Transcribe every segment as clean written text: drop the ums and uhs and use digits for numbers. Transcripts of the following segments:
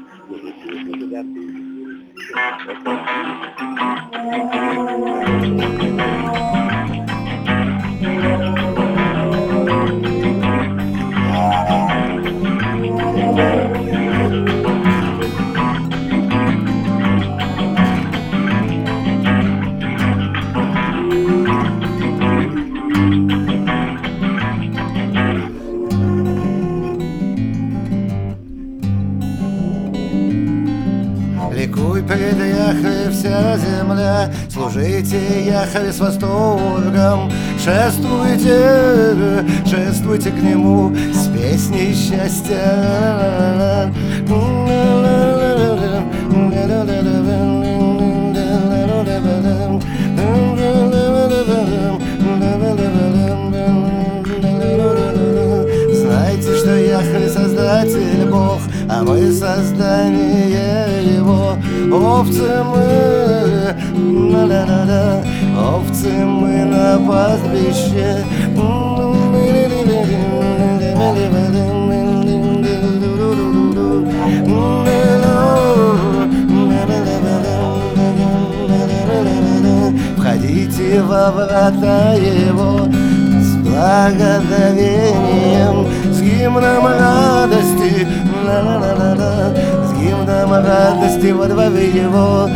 Ликуй перед Яхве вся земля, служите Яхве с восторгом, шествуйте, шествуйте к Нему с песней счастья. Знайте, что Яхве Создатель Бог, а мы создание Его. Овцы мы, овцы мы на пастбище. Входите во врата Его с благодарением, с гимном радости, с гимном радости во дворе Его.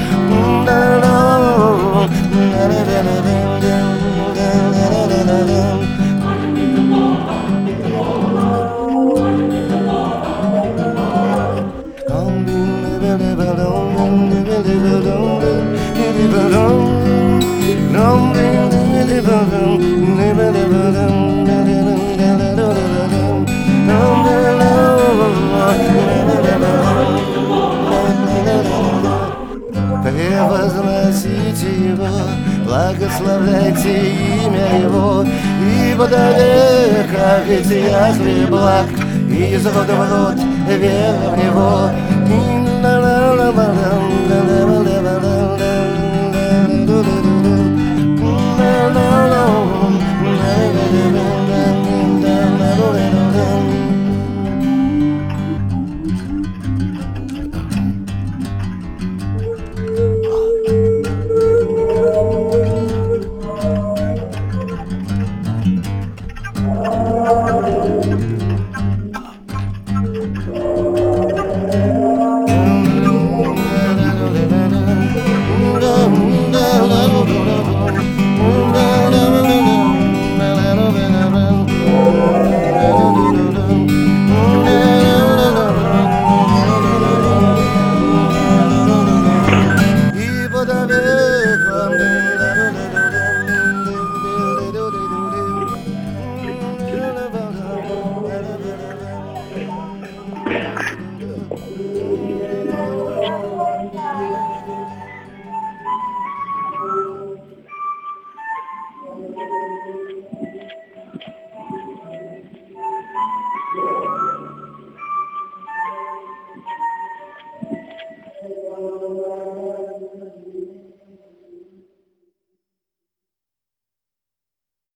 Превозносите Его, благословляйте имя Его, ибо до века ведь Яхве благ, и из рода в род вера в Него.